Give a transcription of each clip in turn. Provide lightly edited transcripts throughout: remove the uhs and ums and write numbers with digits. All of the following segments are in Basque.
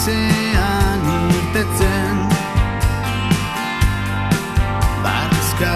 haizean irtetzen barrizka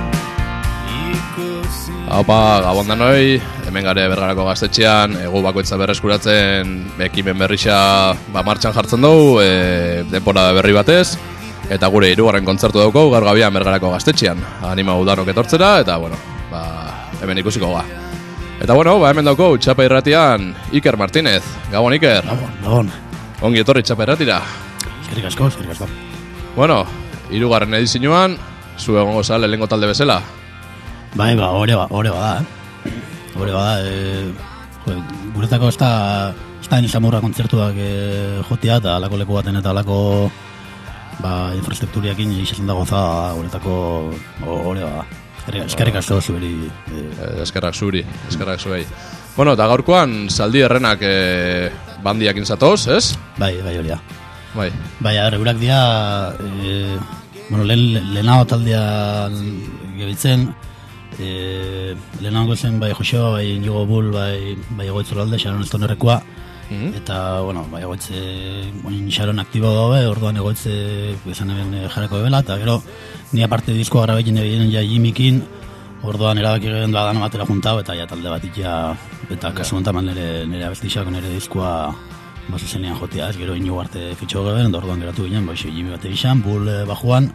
ikusi. Haupa, gabon danoi, hemen gare Bergarako gaztetxean, egu bakoitza berreskuratzen ekimen berrixa martxan jartzen dugu, denbora berri batez, eta gure 3. kontzertu dauko gaur gabian Bergarako gaztetxean. Anima udanok etortzera, eta bueno, hemen ikusiko ga. Eta bueno, hemen dauko Txapa Irratian Iker Martínez. Gabon, Iker. Gabon. Ongi etorri Txapa Irratira. Eskerrik asko. Bueno, 3. edizioan, zu egongo za lehengo talde bezala. Bai, hori bada, Hori bada, guretako ez da Samurra kontzertuak jotia, eta alako leku baten eta alako infrastrukturiakin izasen dago za, guretako hori bada. Eskerrik asko zuberi. Eskerrak zuei. Bueno, eta gaurkoan Zaldi Errenak bandiakin zatoz, ez? Bai, hori da. Bai, eurak dia, lehenago taldea gebitzen, lehenago zen bai Joseba, bai Inigo Bull, bai Egoitzuralde, Sharon Estonerrekoa, eta, bai Egoitze, Sharon aktibo daue, orduan Egoitze izan eben jarreko ebela, eta gero, ni aparte diskoa grabekin ebien ja Jimikin, orduan erabaki geben dano batera juntau, eta ja talde batik ja, eta kasu hontaman nire abestixako nire diskoa basu zenean jotia, ez gero Inigo arte fitxo geben, orduan geratu ginen, Jimi bate izan, Bull bajuan,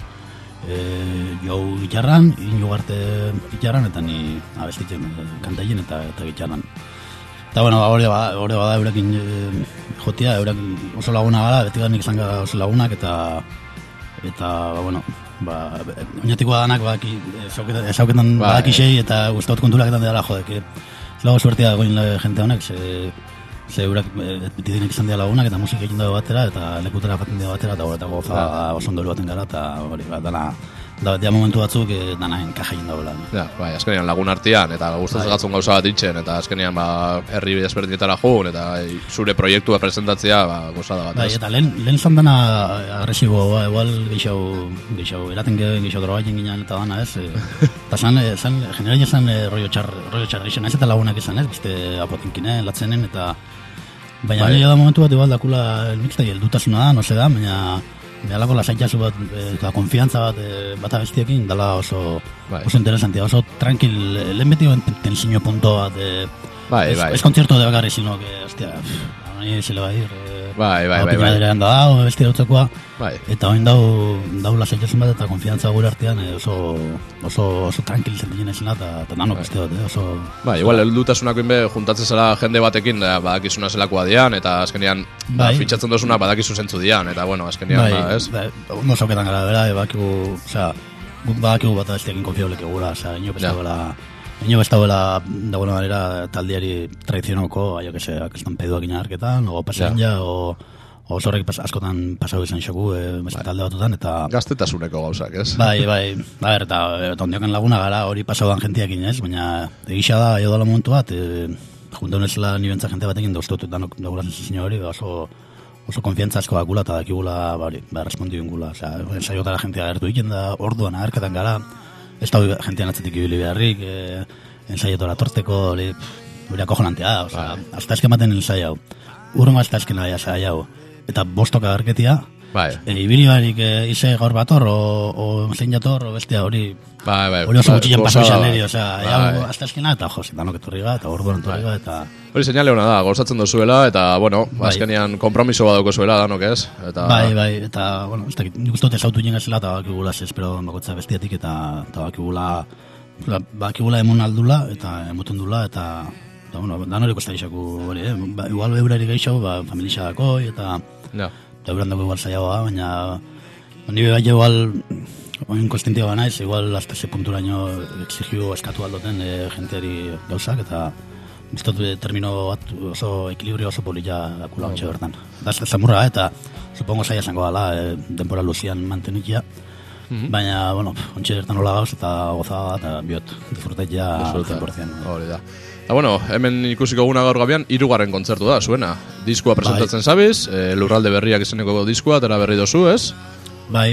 Jou gitarran, Inigo arte gitarran, eta ni abestitzen kantaien eta gitarran. Eta bueno, hori bada eurekin jotia, eurek oso laguna gara, beti nik izan gara oso lagunak, eta bueno, oinatikoa danak ezauketan badakisei, eta guztaut konturaketan dela jodek. Lago suertia goin jente honek, ze eurak beti dinek izan dira lagunak, eta musik egin dago batera, eta lekutera faten dira batera, eta goza oso ondolu baten gara, eta hori dana, da momentu batzuk dana enkaja egin dagoela. Ja, bai, azkenean lagun artean, eta gustatzen gatzun gauza bat itxen, eta azkenean herri desberdinetara joan, eta zure proiektua presentatzea gozada bat. Bai, eta lehen zan dana agresibo, igual gehiago, eraten gehiago drogaiten ginen eta dana, ez? Eta generalien zan rollo txarri izan, ez eta lagunak izan, ez? Beste apotinkinen, latzenen, eta baina da momentu bat, igual dakula elmixta, eldutasuna da, no se da, baina alako lasaitxasu bat, eta konfiantza bat abestiekin, dala oso interesantia, oso tranquil, lehen beti tensiño punto bat, ez kontzerto de bakarri, sino que, hostia, nahi se le va a ir, opinaderean da, bestia dutzekoa, eta oin dau lasaitxasun bat, eta konfiantza gure artean oso tranquil zentinen esena, eta nano beste bat, oso... Igual, eldutasunako inbe, juntatzen zela jende batekin, badakizuna zelakoa dian, eta azkenean fitxatzen dozuna badakizu zentzu dian, eta bueno, azkenean, ez? Ondo zauketan gara, bera, badakigu bat abestiekin konfiableke gura, ino bestagoela dagoena manera taldeari tradizionoko, jo que se, akestan peiduak inarketan, o pasean ja, o zorrek askotan pasau izan xoku, talde batutan, eta... Gaztetasuneko gauzak, ez? Bai, eta ondiokan laguna gara hori pasaudan jentiakin, ez? Baina egisa da, jo dala momentu bat, junta honezela nibentza jente batekin, dauztot danok dagula zenzizio hori, oso konfiantza asko dakula, eta dakigula, respondi bingula, ensaiotara jentea gertu iken da, orduan agerketan gara, ez da jentean atzetik ibili beharrik, ensaietora torteko, hori akojonantea da, hasta esken baten ensai hau, urrengo hasta esken ensai hau, eta bostoka agerketia, ibili barik ize gaur bator, o zein jator, o bestia hori, hori oso gutxillan pasau izan eri, hasta eskena, eta jose, danok etorriga, eta orduan etorriga, eta... Hori seinale hona da, gozatzen dozuela, eta, bueno, azkenean kompromiso bat dauko zuela, danok ez? Bai, eta, bueno, nik uste dut ezautu jengazela, eta bakigula espero bakotza bestiatik, eta bakigula emun aldula, eta emuten dula, eta, bueno, dan hori kosta izaku, hori, igual beurari gehiago, familixadako, eta euran dago igual zaiagoa, baina, nire bai igual, oin konstentia ba naiz, igual hasta ese punturaino exigio eskatu aldoten jenteari gauzak, eta biztot termino bat oso ekilibrio oso polilla dakula ontxe bertan. Da zamurra, eta supongo zaila zango dala, denpora luzian mantenikia, baina, bueno, ontxe bertan hola gauz, eta gozada, eta biot, disfrutetia 100%. Hori da. Eta, bueno, hemen ikusiko guna gaur gabian, 3. kontzertu da, zuena. Diskoa presentatzen zabiz, Lurralde Berriak izeneko diskoa, eta berri dozu, ez? Bai,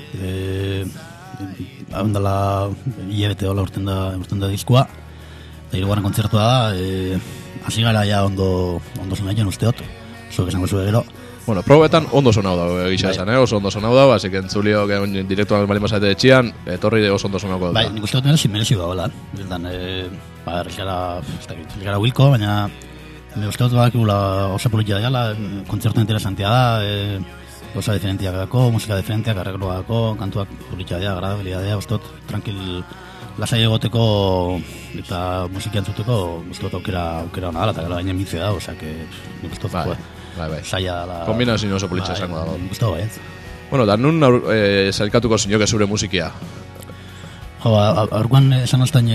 ondala hilabete hola urten da diskoa, eta 3. kontzertua da, hasi gara ja ondo zunaien usteot, zuek esango zuen gero, Bueno, probetan ondo sonau dago egisa esan, oso ondo sonau dago, así que entzulio, direktuan bali masate etxian, etorri oso ondo sonauko Bai, nik uste dut merezi dagoela. Bildan, gara wilko, baina me uste dut bakigula oso politia dela, kontzertu interesantia da, oso diferentiak dako, musika diferentiak, arregloak dako, kantuak politia dela, agradabilia dela, uste dut, tranquil, lasai egoteko eta musika entzuteko, uste dut aukera hona dela, eta gara baina mitzea da, osea, nik uste dut, Bai. Saia dela... Kombinazio oso politxa esango dago. Gustavo, ez? Bueno, da nun zailkatuko zinioke zure musikia? Aurkuan esan aztain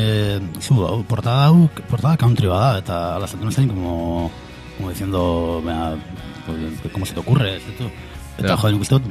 portada country bada, eta ala zaten aztain como diciendo, como se te ocurre, ez ditu? Eta joden guztot,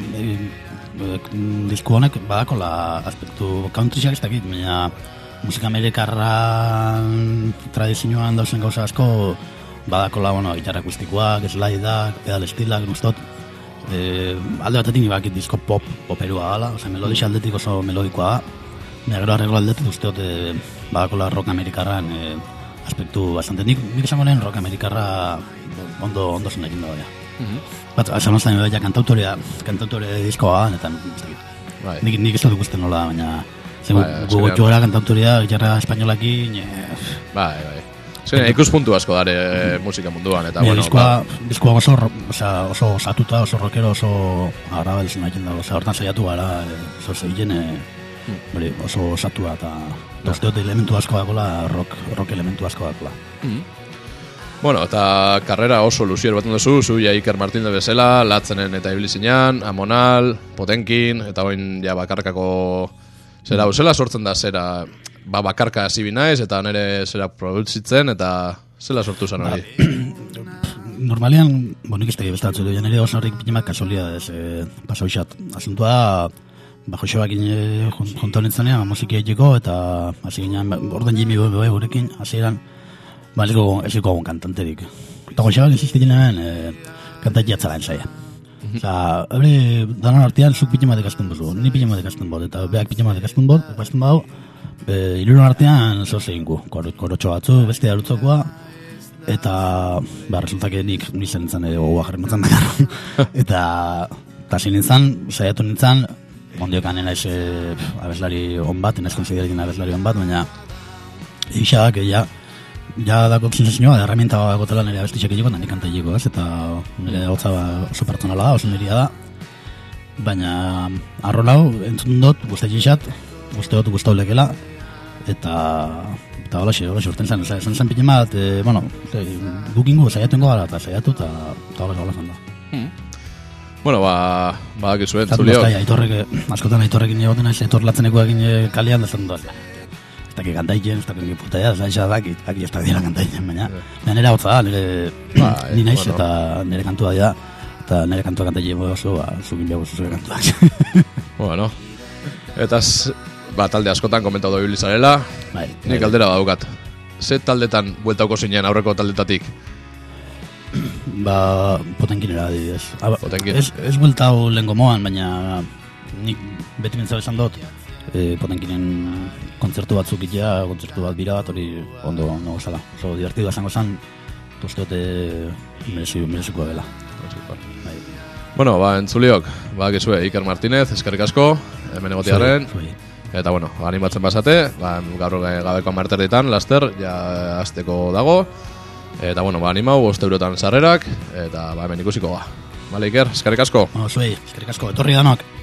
disku honek badako la aspektu country-xak ez dakit, baina musika amerikarra tradizioan dauzen gauza asko, badako la, gitarra akustikoak, slideak, pedal estilak, guztot. Alde batetik nibakit disko poperua gala, melodixia aldetik oso melodikoa da. Negero arreglo aldetik usteot badako la rock amerikarran aspektu bastante. Nik esango lehen rock amerikarra ondo zen egin dagoia. Esan oztain beha kantautore diskoa da, eta nik ez dut guzten nola, baina gogotxo gara kantautorea, gitarra espainolakin... Bai. Ikuspuntu asko dare musika munduan, eta bueno... Diskoa oso osatuta, oso rockero, oso agrabel zen egin dago. Hortan saiatu gara, oso egin oso osatua, eta uste dut elementu asko dagoela, rock elementu asko dagoela. Bueno, eta karrera oso luzier bat duzu, zu ja Iker Martínez bezala, Latzenen eta Iblizinan, Amonal, Potenkin, eta oin ja bakarkako... Zela sortzen da zera... bakarka hasi binaiz, eta nire zera produzitzen, eta zela sortu zen hori? Normalian, nik ez tegi bestatzu du, nire oso horrik pinemak kasualia pasau xat. Asuntua, Josebak junto nintzanean, musiki egiteko, eta hasi ginean, orden Jimmy Bobe gurekin, hasi eran, ez eko kantanterik. Eta Josebak insistik ginean, kantat jatzaren zaia. Osa, danon artean, zuk pinemak dekazten bozu, ni pinemak dekazten bod, eta beak pinemak dekazten bau, Iruron artean zoze ingu, korotxo batzu, beste darutzokoa, eta resultak nik nizan nintzen gogoa jarri nintzen dakar. Eta zin nintzen, saiatu nintzen, ondiokan naiz abeslari on bat, naiz konsideratzen abeslari on bat, baina egixak, ja dako sensazioa, herramienta gotela nire abestixak egiko, eta nik kanta egiko, ez? Eta nire hotza oso pertsonala da, oso niria da, baina arrolau, entzun dut, uste dut guztau lekela, eta hola urten zen, esan zen pide bat, dukingu saiatuengo gara, eta saiatu, eta hola zen da. Bueno, badakizuen, Zulio. Askotan aitorrekin egoten naiz, aitor latzeneko egin kalean, da zen dut. Ez dakik kantaiken, ez dakik putea, ez dakik ez dira kantaiken, baina nire hau da, nire naiz, eta nire kantua dira, eta nire kantua kantaiken oso, zukin behago zuzure kantuak. Bueno, eta talde askotan komentatu ibilizarela, nik aldera badaukat. Ze taldetan bueltauko zinean aurreko taldetatik? Potenkinera adibidez. Ez bueltau lehenko moan, baina nik beti mintzau esan dut, Potenkinen kontzertu batzuk itea, kontzertu bat bira bat, hori ondo gozala. Oso divertidu esango zen, usteote mereziko dela. Bueno, entzuliok, badakizue Iker Martínez, eskerrik asko, hemen egotiaren. Eta bueno, animatzen basate, gaur gabeko marterditan, laster, ja azteko dago. Eta bueno, animau, 5 eurotan sarrerak, eta hemen ikusiko ga. Bale, Iker, eskerrik asko. Eskerrik asko, etorri danok.